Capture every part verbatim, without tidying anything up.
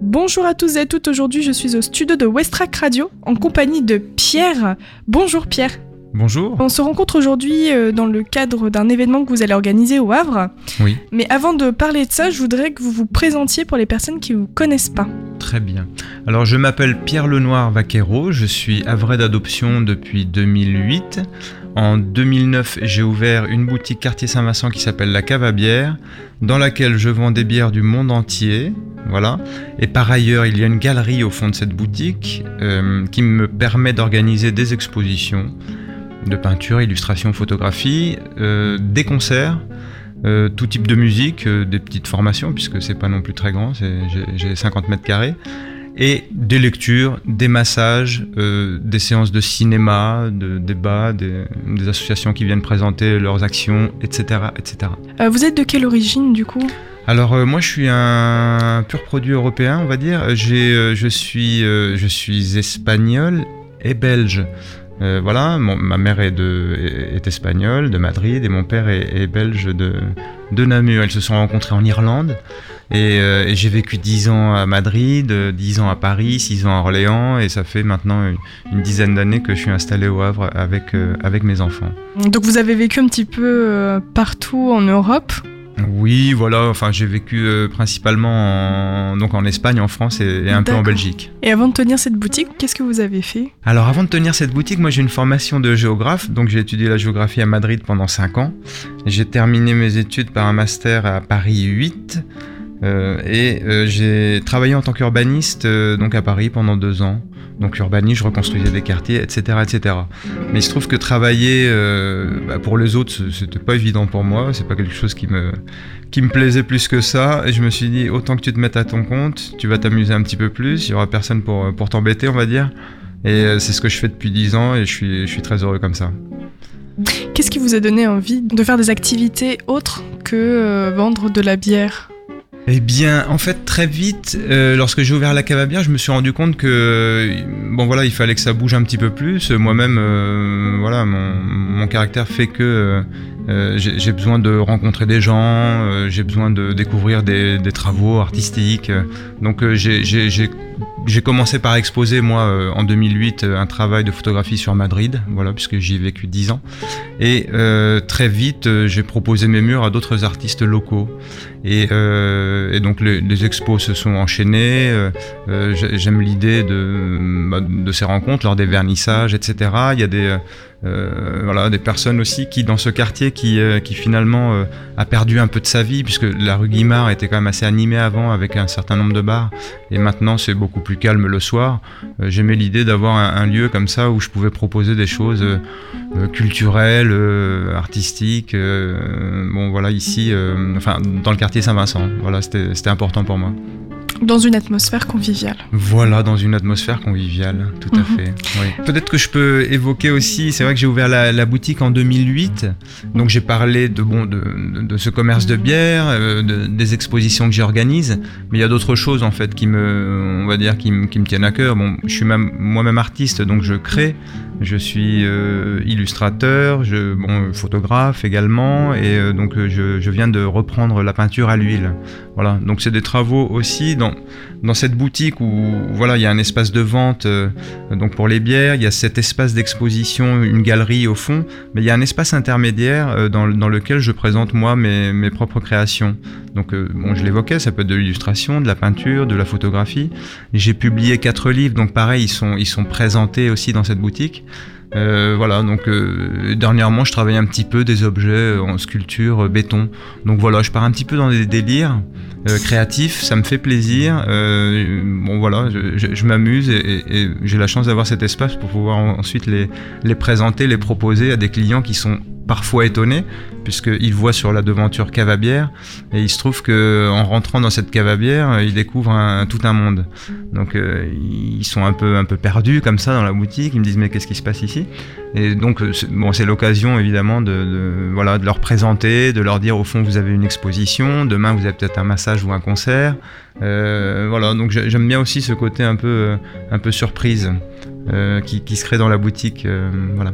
Bonjour à tous et à toutes, aujourd'hui je suis au studio de Westrack Radio en compagnie de Pierre. Bonjour Pierre. Bonjour. On se rencontre aujourd'hui dans le cadre d'un événement que vous allez organiser au Havre. Oui. Mais avant de parler de ça, je voudrais que vous vous présentiez pour les personnes qui ne vous connaissent pas. Très bien. Alors je m'appelle Pierre Lenoir Vaquero, je suis havrais d'adoption depuis deux mille huit. En deux mille neuf, j'ai ouvert une boutique quartier Saint-Vincent qui s'appelle La Cave à Bière, dans laquelle je vends des bières du monde entier. Voilà. Et par ailleurs, il y a une galerie au fond de cette boutique euh, qui me permet d'organiser des expositions de peinture, illustration, photographie, euh, des concerts, euh, tout type de musique, euh, des petites formations, puisque c'est pas non plus très grand, c'est, j'ai, j'ai cinquante mètres carrés, et des lectures, des massages, euh, des séances de cinéma, de débats, des, des associations qui viennent présenter leurs actions, et cetera, et cetera. Euh, vous êtes de quelle origine du coup ? Alors euh, moi je suis un pur produit européen, on va dire. J'ai, euh, je suis, euh, je suis espagnol et belge. Euh, voilà, mon, ma mère est, de, est, est espagnole, de Madrid, et mon père est, est belge de, de Namur. Ils se sont rencontrés en Irlande, et, euh, et j'ai vécu dix ans à Madrid, dix ans à Paris, six ans à Orléans, et ça fait maintenant une, une dizaine d'années que je suis installé au Havre avec, euh, avec mes enfants. Donc vous avez vécu un petit peu euh, partout en Europe ? Oui, voilà, enfin j'ai vécu euh, principalement en, donc en Espagne, en France et, et un D'accord. peu en Belgique. Et avant de tenir cette boutique, qu'est-ce que vous avez fait ? Alors avant de tenir cette boutique, moi j'ai une formation de géographe, donc j'ai étudié la géographie à Madrid pendant cinq ans. J'ai terminé mes études par un master à Paris huit euh, et euh, j'ai travaillé en tant qu'urbaniste euh, donc à Paris pendant deux ans. Donc urbaniste, je reconstruisais des quartiers, et cetera, et cetera. Mais il se trouve que travailler euh, bah, pour les autres, c'était pas évident pour moi. C'est pas quelque chose qui me qui me plaisait plus que ça. Et je me suis dit, autant que tu te mettes à ton compte, tu vas t'amuser un petit peu plus. Il y aura personne pour pour t'embêter, on va dire. Et euh, c'est ce que je fais depuis dix ans, et je suis je suis très heureux comme ça. Qu'est-ce qui vous a donné envie de faire des activités autres que euh, vendre de la bière ? Eh bien, en fait, très vite, euh, lorsque j'ai ouvert la cave à bière, je me suis rendu compte que, bon voilà, il fallait que ça bouge un petit peu plus. Moi-même, euh, voilà, mon, mon caractère fait que euh, j'ai, j'ai besoin de rencontrer des gens, euh, j'ai besoin de découvrir des, des travaux artistiques. Donc, euh, j'ai, j'ai, j'ai J'ai commencé par exposer, moi, euh, en deux mille huit, un travail de photographie sur Madrid, voilà, puisque j'y ai vécu dix ans. Et euh, très vite, euh, j'ai proposé mes murs à d'autres artistes locaux. Et, euh, et donc, les, les expos se sont enchaînés. Euh, euh, j'aime l'idée de, bah, de ces rencontres, lors des vernissages, et cetera. Il y a des... Euh, voilà, des personnes aussi qui, dans ce quartier, qui, euh, qui finalement euh, a perdu un peu de sa vie, puisque la rue Guimard était quand même assez animée avant, avec un certain nombre de bars, et maintenant c'est beaucoup plus calme le soir. Euh, j'aimais l'idée d'avoir un, un lieu comme ça où je pouvais proposer des choses euh, euh, culturelles, euh, artistiques. Euh, bon voilà, ici, euh, enfin dans le quartier Saint-Vincent. Voilà, c'était, c'était important pour moi. Dans une atmosphère conviviale. Voilà, dans une atmosphère conviviale, tout à Mmh. fait. Oui. Peut-être que je peux évoquer aussi, c'est vrai que j'ai ouvert la, la boutique en deux mille huit, donc j'ai parlé de, bon, de, de, de ce commerce de bière, euh, de, des expositions que j'organise, mais il y a d'autres choses en fait qui me, on va dire, qui me, qui me tiennent à cœur. Bon, je suis même, moi-même artiste, donc je crée, je suis euh, illustrateur, je, bon, photographe également, et euh, donc je, je viens de reprendre la peinture à l'huile. Voilà, donc c'est des travaux aussi dans, dans cette boutique où voilà, il y a un espace de vente euh, donc pour les bières, il y a cet espace d'exposition, une galerie au fond, mais il y a un espace intermédiaire euh, dans, dans lequel je présente moi mes, mes propres créations. Donc euh, bon, je l'évoquais, ça peut être de l'illustration, de la peinture, de la photographie. J'ai publié quatre livres, donc pareil, ils sont, ils sont présentés aussi dans cette boutique. Euh, voilà, donc euh, dernièrement je travaille un petit peu des objets en sculpture, euh, béton. Donc voilà, je pars un petit peu dans des délires euh, créatifs, ça me fait plaisir. Euh, bon voilà, je, je, je m'amuse et, et, et j'ai la chance d'avoir cet espace pour pouvoir ensuite les, les présenter, les proposer à des clients qui sont parfois étonnés, puisqu'ils voient sur la devanture cave à bière, et il se trouve qu'en rentrant dans cette cave à bière, ils découvrent un, tout un monde. Donc euh, ils sont un peu, un peu perdus comme ça dans la boutique, ils me disent mais qu'est-ce qui se passe ici ? Et donc c'est, bon, c'est l'occasion évidemment de, de, voilà, de leur présenter, de leur dire au fond vous avez une exposition, demain vous avez peut-être un massage ou un concert. Euh, voilà, donc j'aime bien aussi ce côté un peu, un peu surprise euh, qui, qui se crée dans la boutique. Euh, voilà.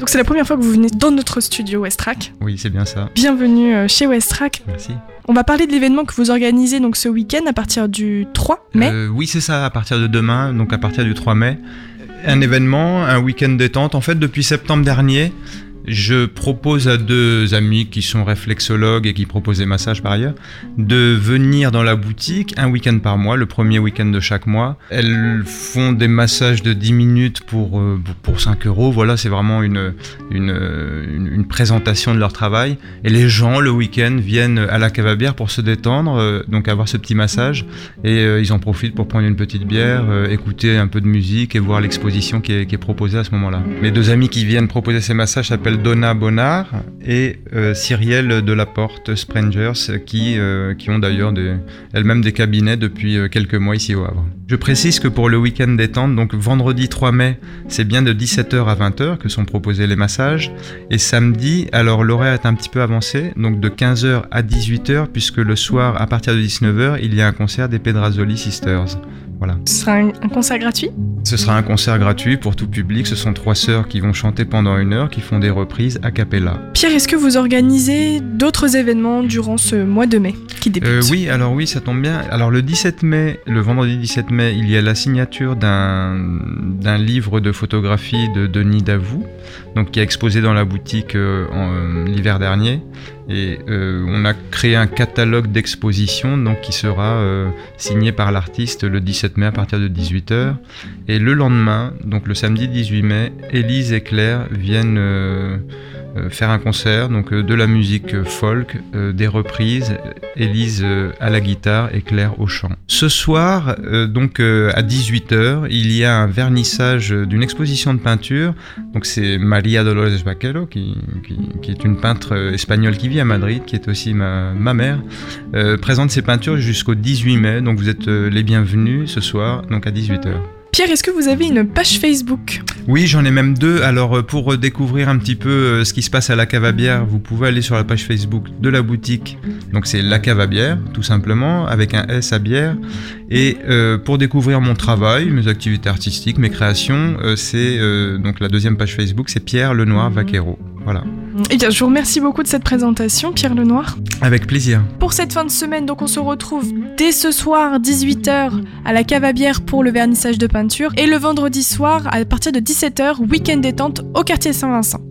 Donc c'est la première fois que vous venez dans notre studio Westrack. Oui, c'est bien ça. Bienvenue chez Westrack. Merci. On va parler de l'événement que vous organisez donc ce week-end à partir du trois mai. Euh, oui, c'est ça, à partir de demain, donc à partir du trois mai. Un événement, un week-end détente. En fait, depuis septembre dernier, je propose à deux amis qui sont réflexologues et qui proposent des massages par ailleurs, de venir dans la boutique un week-end par mois, le premier week-end de chaque mois. Elles font des massages de dix minutes pour, pour cinq euros. Voilà, c'est vraiment une, une, une, une présentation de leur travail. Et les gens, le week-end, viennent à la cave à bière pour se détendre, donc avoir ce petit massage. Et euh, ils en profitent pour prendre une petite bière, euh, écouter un peu de musique et voir l'exposition qui est, qui est proposée à ce moment-là. Mes deux amis qui viennent proposer ces massages s'appellent Donna Bonnard et euh, Cyrielle Delaporte Sprangers qui, euh, qui ont d'ailleurs des, elles-mêmes des cabinets depuis euh, quelques mois ici au Havre. Je précise que pour le week-end détente, donc vendredi trois mai, c'est bien de dix-sept heures à vingt heures que sont proposés les massages, et samedi, alors l'horaire est un petit peu avancé, donc de quinze heures à dix-huit heures, puisque le soir, à partir de dix-neuf heures, il y a un concert des Pedrazzoli Sisters. Voilà. Ce sera un, un concert gratuit ? Ce sera un concert gratuit pour tout public. Ce sont trois sœurs qui vont chanter pendant une heure, qui font des reprises a cappella. Pierre, est-ce que vous organisez d'autres événements durant ce mois de mai qui débute ? euh, Oui, alors oui, ça tombe bien. Alors le dix-sept mai, le vendredi dix-sept mai, il y a la signature d'un, d'un livre de photographie de Denis Davout, donc qui a exposé dans la boutique euh, en, euh, l'hiver dernier. Et euh, on a créé un catalogue d'exposition donc, qui sera euh, signé par l'artiste le dix-sept mai à partir de dix-huit heures. Et le lendemain, donc le samedi dix-huit mai, Élise et Claire viennent euh, euh, faire un concert, donc euh, de la musique folk, euh, des reprises, Élise euh, à la guitare et Claire au chant. Ce soir, euh, donc euh, à dix-huit heures, il y a un vernissage d'une exposition de peinture. Donc c'est Maria Dolores Baquero, qui, qui, qui est une peintre espagnole qui vit à Madrid, qui est aussi ma, ma mère, euh, présente ses peintures jusqu'au dix-huit mai. Donc vous êtes euh, les bienvenus ce soir, donc à dix-huit heures. Pierre, est-ce que vous avez une page Facebook ? Oui, j'en ai même deux. Alors, pour découvrir un petit peu ce qui se passe à la cave à bière, vous pouvez aller sur la page Facebook de la boutique. Donc, c'est la cave à bière, tout simplement, avec un S à bière. Et euh, pour découvrir mon travail, mes activités artistiques, mes créations, euh, c'est euh, donc la deuxième page Facebook, c'est Pierre Lenoir Vaquero. Voilà. Eh bien, je vous remercie beaucoup de cette présentation, Pierre Lenoir. Avec plaisir. Pour cette fin de semaine, donc on se retrouve dès ce soir, dix-huit heures, à la cave à bière pour le vernissage de peinture, et le vendredi soir, à partir de dix-sept heures, week-end détente au quartier Saint-Vincent.